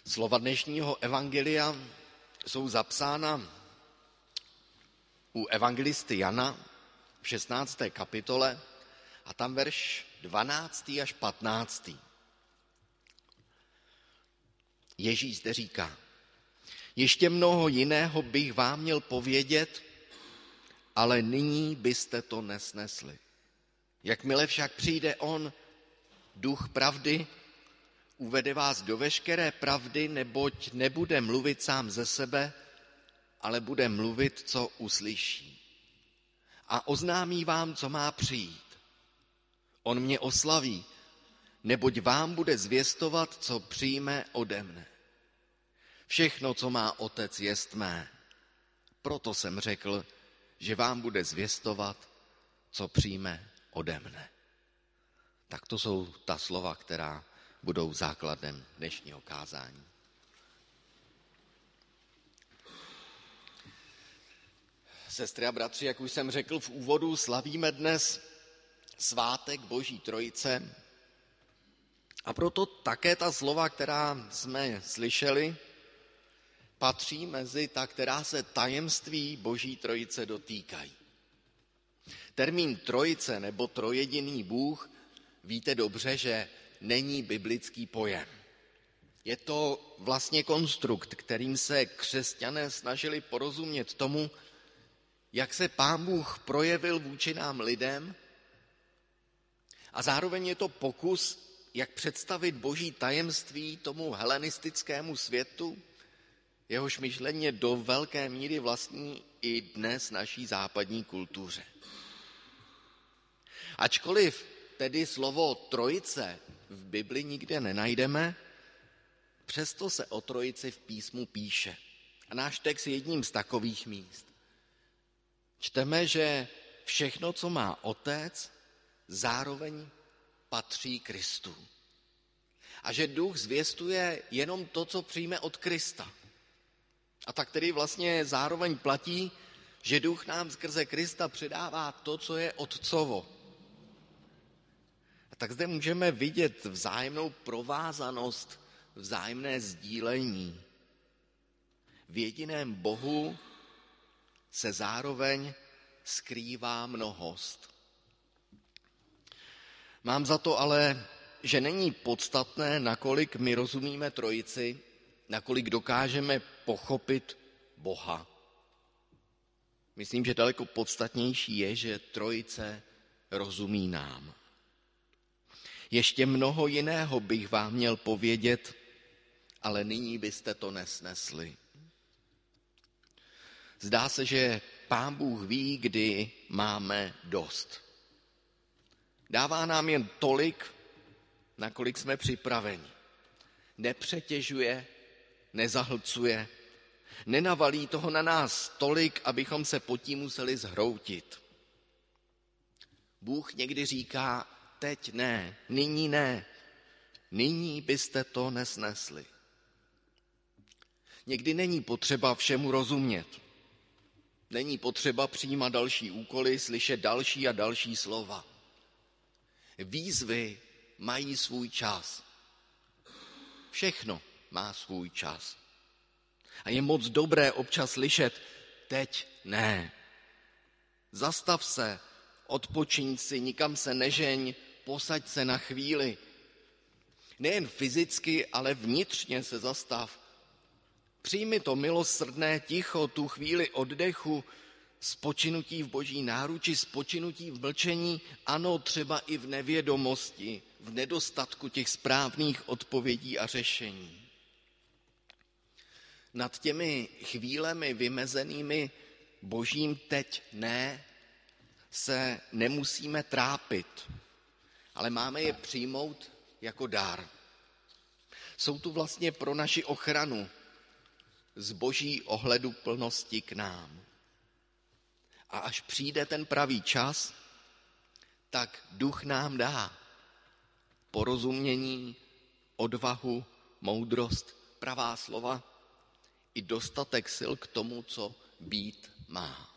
Slova dnešního evangelia jsou zapsána u evangelisty Jana v 16. kapitole a tam verš 12. až 15. Ježíš zde říká: ještě mnoho jiného bych vám měl povědět, ale nyní byste to nesnesli. Jakmile však přijde on, duch pravdy, uvede vás do veškeré pravdy, neboť nebude mluvit sám ze sebe, ale bude mluvit, co uslyší. A oznámí vám, co má přijít. On mě oslaví, neboť vám bude zvěstovat, co přijme ode mne. Všechno, co má otec, jest mé. Proto jsem řekl, že vám bude zvěstovat, co přijme ode mne. Tak to jsou ta slova, která budou základem dnešního kázání. Sestry a bratři, jak už jsem řekl v úvodu, slavíme dnes svátek Boží Trojice a proto také ta slova, která jsme slyšeli, patří mezi ta, která se tajemství Boží Trojice dotýkají. Termín trojice nebo trojjediný Bůh, víte dobře, že není biblický pojem. Je to vlastně konstrukt, kterým se křesťané snažili porozumět tomu, jak se Pán Bůh projevil vůči nám lidem, a zároveň je to pokus, jak představit Boží tajemství tomu helenistickému světu, jehož myšlení je do velké míry vlastní i dnes naší západní kultuře. Ačkoliv tedy slovo trojice v Bibli nikde nenajdeme, přesto se o trojici v písmu píše. A náš text je jedním z takových míst. Čteme, že všechno, co má otec, zároveň patří Kristu. A že duch zvěstuje jenom to, co přijme od Krista. A tak tedy vlastně zároveň platí, že duch nám skrze Krista předává to, co je otcovo. A tak zde můžeme vidět vzájemnou provázanost, vzájemné sdílení. V jediném Bohu se zároveň skrývá mnohost. Mám za to ale, že není podstatné, nakolik my rozumíme trojici, nakolik dokážeme pochopit Boha. Myslím, že daleko podstatnější je, že trojice rozumí nám. Ještě mnoho jiného bych vám měl povědět, ale nyní byste to nesnesli. Zdá se, že Pán Bůh ví, kdy máme dost. Dává nám jen tolik, nakolik jsme připraveni. Nepřetěžuje, nezahlcuje, nenavalí toho na nás tolik, abychom se pod tím museli zhroutit. Bůh někdy říká: teď ne, nyní byste to nesnesli. Někdy není potřeba všemu rozumět. Není potřeba přijímat další úkoly, slyšet další a další slova. Výzvy mají svůj čas. Všechno má svůj čas. A je moc dobré občas slyšet: teď ne. Zastav se, odpočiň si, nikam se nežeň, posaď se na chvíli. Nejen fyzicky, ale vnitřně se zastav. Přijmi to milosrdné ticho, tu chvíli oddechu, spočinutí v Boží náruči, spočinutí v mlčení, ano, třeba i v nevědomosti, v nedostatku těch správných odpovědí a řešení. Nad těmi chvílemi vymezenými Božím teď ne se nemusíme trápit, ale máme je přijmout jako dar. Jsou tu vlastně pro naši ochranu z Boží ohleduplnosti k nám. A až přijde ten pravý čas, tak duch nám dá porozumění, odvahu, moudrost, pravá slova i dostatek sil k tomu, co být má.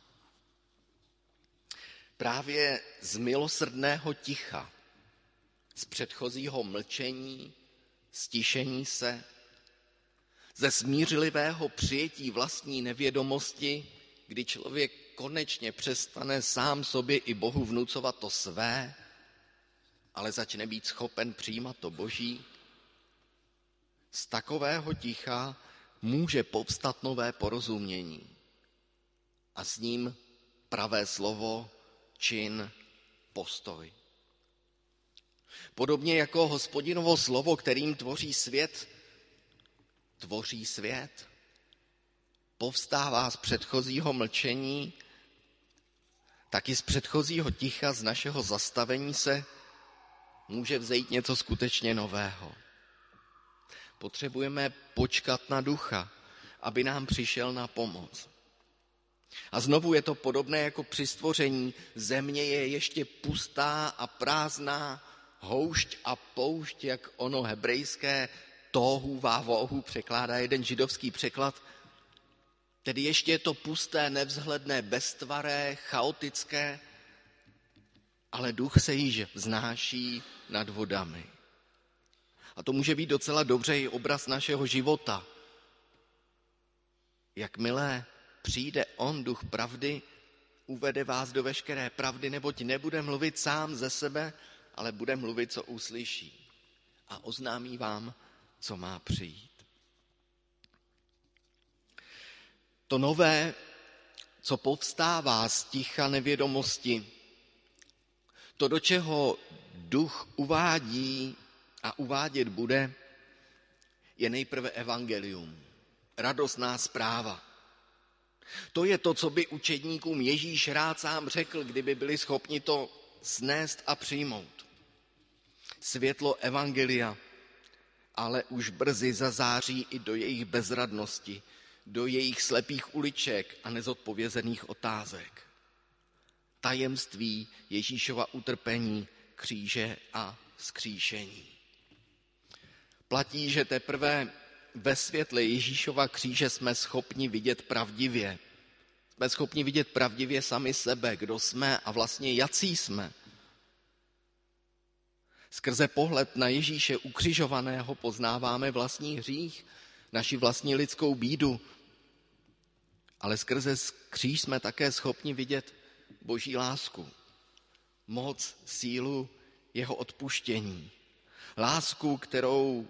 Právě z milosrdného ticha, z předchozího mlčení, stišení se, ze smířlivého přijetí vlastní nevědomosti, kdy člověk konečně přestane sám sobě i Bohu vnucovat to své, ale začne být schopen přijímat to Boží. Z takového ticha může povstat nové porozumění a s ním pravé slovo, čin, postoj. Podobně jako Hospodinovo slovo, kterým tvoří svět, povstává z předchozího mlčení, taky z předchozího ticha, z našeho zastavení se může vzejít něco skutečně nového. Potřebujeme počkat na Ducha, aby nám přišel na pomoc. A znovu je to podobné jako při stvoření. Země je ještě pustá a prázdná, houšť a poušť, jak ono hebrejské tóhu vávohu překládá jeden židovský překlad. Tedy ještě je to pusté, nevzhledné, beztvaré, chaotické, ale Duch se již vznáší nad vodami. A to může být docela dobře i obraz našeho života. Jakmile přijde on, Duch pravdy, uvede vás do veškeré pravdy, neboť nebude mluvit sám ze sebe, ale bude mluvit, co uslyší. A oznámí vám, co má přijít. To nové, co povstává z ticha nevědomosti, to, do čeho Duch uvádí a uvádět bude, je nejprve evangelium, radostná zpráva. To je to, co by učedníkům Ježíš rád sám řekl, kdyby byli schopni to snést a přijmout. Světlo evangelia ale už brzy zazáří i do jejich bezradnosti, do jejich slepých uliček a nezodpovězených otázek. Tajemství Ježíšova utrpení, kříže a vzkříšení. Platí, že teprve ve světle Ježíšova kříže jsme schopni vidět pravdivě. Jsme schopni vidět pravdivě sami sebe, kdo jsme a vlastně jací jsme. Skrze pohled na Ježíše ukřižovaného poznáváme vlastní hřích, naši vlastní lidskou bídu, ale skrze kříž jsme také schopni vidět Boží lásku, moc, sílu jeho odpuštění. Lásku, kterou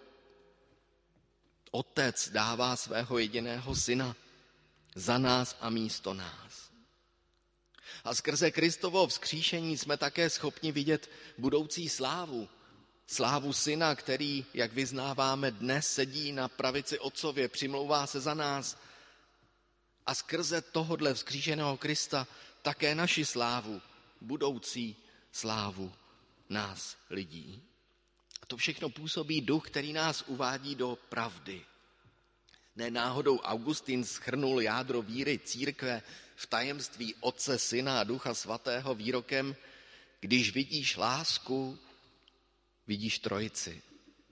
Otec dává svého jediného syna za nás a místo nás. A skrze Kristovo vzkříšení jsme také schopni vidět budoucí slávu. Slávu syna, který, jak vyznáváme, dnes sedí na pravici Otcově, přimlouvá se za nás. A skrze tohodle vzkříšeného Krista také naši slávu, budoucí slávu nás lidí. A to všechno působí Duch, který nás uvádí do pravdy. Ne náhodou Augustin shrnul jádro víry církve v tajemství Otce, Syna a Ducha Svatého výrokem: když vidíš lásku, vidíš trojici.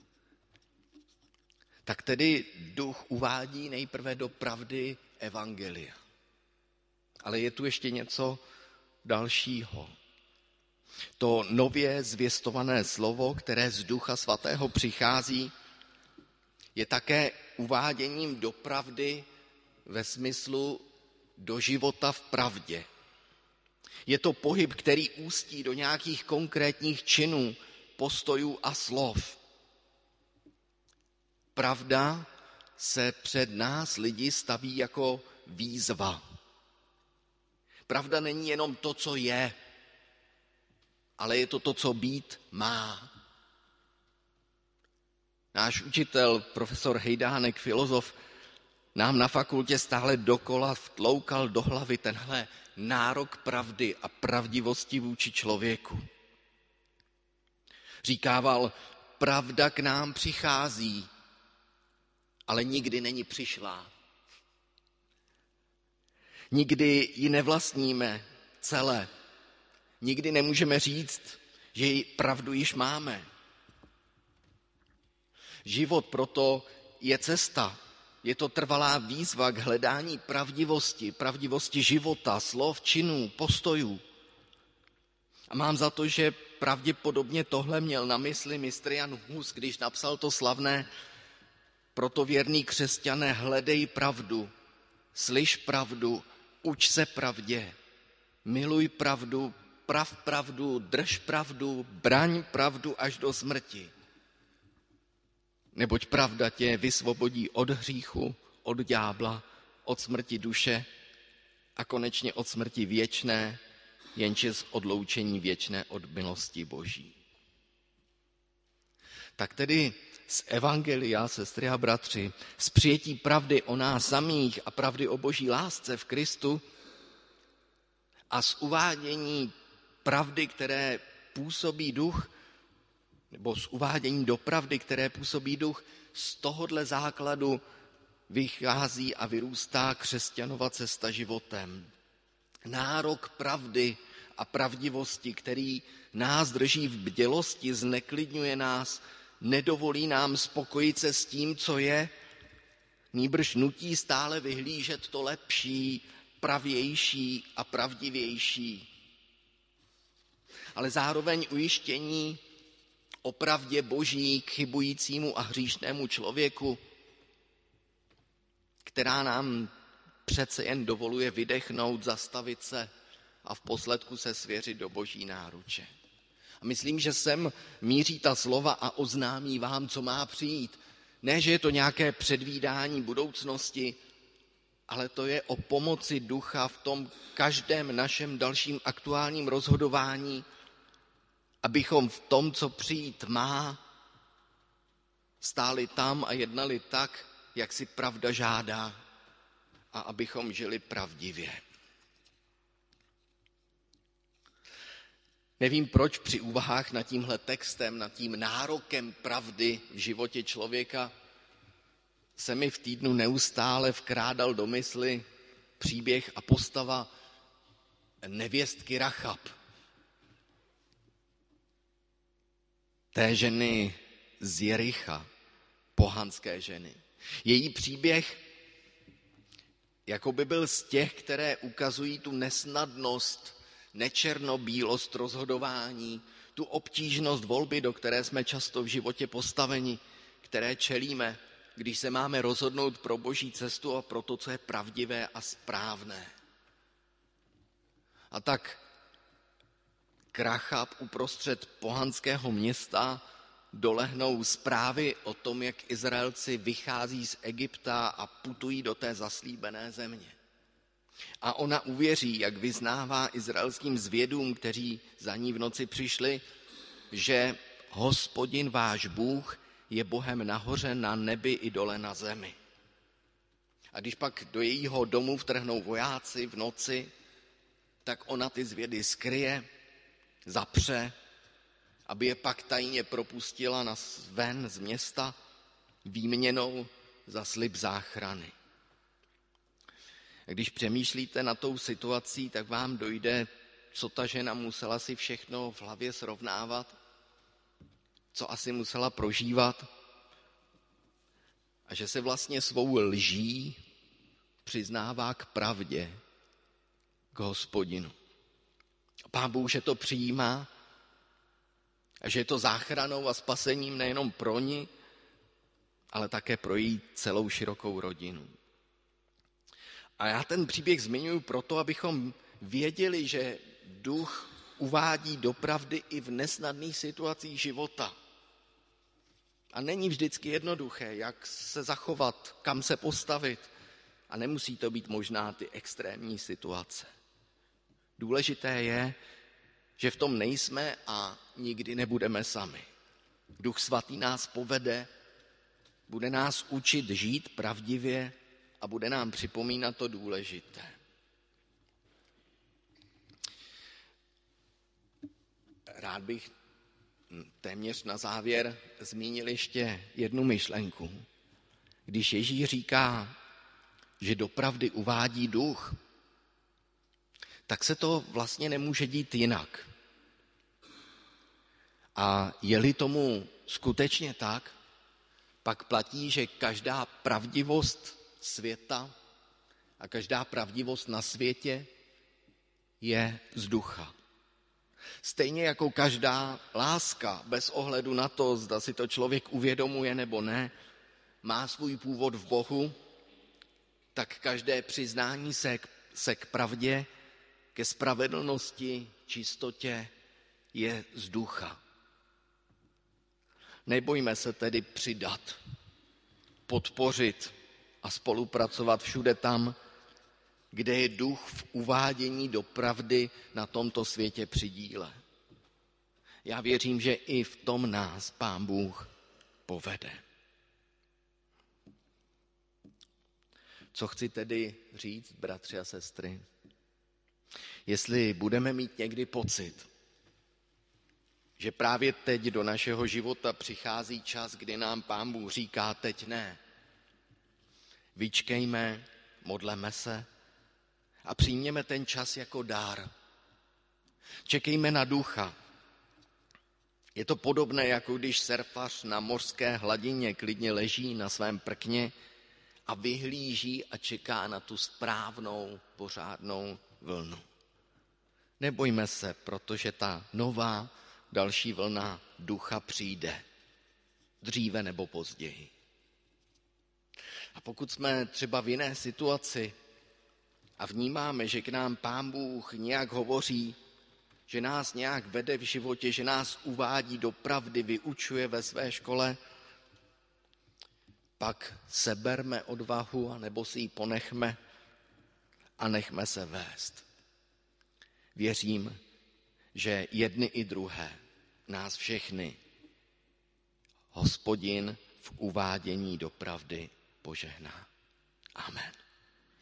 Tak tedy Duch uvádí nejprve do pravdy evangelia. Ale je tu ještě něco dalšího. To nově zvěstované slovo, které z Ducha Svatého přichází, je také uváděním do pravdy ve smyslu do života v pravdě. Je to pohyb, který ústí do nějakých konkrétních činů, postojů a slov. Pravda se před nás lidi staví jako výzva. Pravda není jenom to, co je, ale je to to, co být má. Náš učitel, profesor Hejdánek, filozof, nám na fakultě stále dokola vtloukal do hlavy tenhle nárok pravdy a pravdivosti vůči člověku. Říkával, pravda k nám přichází, ale nikdy není přišlá. Nikdy ji nevlastníme celé. Nikdy nemůžeme říct, že ji pravdu již máme. Život proto je cesta. Je to trvalá výzva k hledání pravdivosti života, slov, činů, postojů. A mám za to, že pravděpodobně tohle měl na mysli mistr Jan Hus, když napsal to slavné proto věrný křesťané, hledej pravdu, slyš pravdu, uč se pravdě, miluj pravdu, prav pravdu, drž pravdu, braň pravdu až do smrti. Neboť pravda tě vysvobodí od hříchu, od ďábla, od smrti duše a konečně od smrti věčné, jenže z odloučení věčné od milosti Boží. Tak tedy z evangelia, sestry a bratři, z přijetí pravdy o nás samých a pravdy o Boží lásce v Kristu a z uvádění pravdy, které působí duch, nebo z uvádění do pravdy, které působí duch, z tohohle základu vychází a vyrůstá křesťanova cesta životem. Nárok pravdy a pravdivosti, který nás drží v bdělosti, zneklidňuje nás, nedovolí nám spokojit se s tím, co je, nýbrž nutí stále vyhlížet to lepší, pravější a pravdivější. Ale zároveň ujištění o pravdě Boží k chybujícímu a hříšnému člověku, která nám přece jen dovoluje vydechnout, zastavit se a v posledku se svěřit do Boží náruče. A myslím, že sem míří ta slova a oznámí vám, co má přijít. Ne, že je to nějaké předvídání budoucnosti, ale to je o pomoci ducha v tom každém našem dalším aktuálním rozhodování, abychom v tom, co přijít má, stáli tam a jednali tak, jak si pravda žádá, a abychom žili pravdivě. Nevím, proč při úvahách nad tímhle textem, nad tím nárokem pravdy v životě člověka se mi v týdnu neustále vkrádal do mysli příběh a postava nevěstky Rachab. Té ženy z Jericha, pohanské ženy. Její příběh jako by byl z těch, které ukazují tu nesnadnost, nečernobílost rozhodování, tu obtížnost volby, do které jsme často v životě postaveni, které čelíme, když se máme rozhodnout pro Boží cestu a pro to, co je pravdivé a správné. A tak k Rachab uprostřed pohanského města dolehnou zprávy o tom, jak Izraelci vychází z Egypta a putují do té zaslíbené země. A ona uvěří, jak vyznává izraelským zvědům, kteří za ní v noci přišli, že Hospodin váš Bůh je Bohem nahoře na nebi i dole na zemi. A když pak do jejího domu vtrhnou vojáci v noci, tak ona ty zvědy skryje, zapře, aby je pak tajně propustila ven z města výměnou za slib záchrany. Když přemýšlíte nad tou situací, tak vám dojde, co ta žena musela si všechno v hlavě srovnávat, co asi musela prožívat a že se vlastně svou lží přiznává k pravdě, k Hospodinu. Pán Bůh, že to přijímá a že je to záchranou a spasením nejenom pro ní, ale také pro její celou širokou rodinu. A já ten příběh zmiňuji proto, abychom věděli, že duch uvádí do pravdy i v nesnadných situacích života. A není vždycky jednoduché, jak se zachovat, kam se postavit. A nemusí to být možná ty extrémní situace. Důležité je, že v tom nejsme a nikdy nebudeme sami. Duch svatý nás povede, bude nás učit žít pravdivě a bude nám připomínat to důležité. Rád bych téměř na závěr zmínil ještě jednu myšlenku. Když Ježíš říká, že do pravdy uvádí duch, tak se to vlastně nemůže dít jinak. A je-li tomu skutečně tak, pak platí, že každá pravdivost světa a každá pravdivost na světě je z ducha. Stejně jako každá láska, bez ohledu na to, zda si to člověk uvědomuje nebo ne, má svůj původ v Bohu, tak každé přiznání se k pravdě, ke spravedlnosti, čistotě je z ducha. Nebojme se tedy přidat, podpořit a spolupracovat všude tam, kde je duch v uvádění do pravdy na tomto světě při díle. Já věřím, že i v tom nás Pán Bůh povede. Co chci tedy říct, bratři a sestry? Jestli budeme mít někdy pocit, že právě teď do našeho života přichází čas, kdy nám Pán Bůh říká teď ne, vyčkejme, modleme se a přijměme ten čas jako dár. Čekejme na ducha. Je to podobné, jako když surfař na mořské hladině klidně leží na svém prkně a vyhlíží a čeká na tu správnou, pořádnou vlnu. Nebojme se, protože ta nová, další vlna ducha přijde. Dříve nebo později. A pokud jsme třeba v jiné situaci a vnímáme, že k nám Pán Bůh nějak hovoří, že nás nějak vede v životě, že nás uvádí do pravdy, vyučuje ve své škole, pak seberme odvahu, anebo si ji ponechme a nechme se vést. Věřím, že jedny i druhé, nás všechny, Hospodin v uvádění do pravdy požehná. Amen.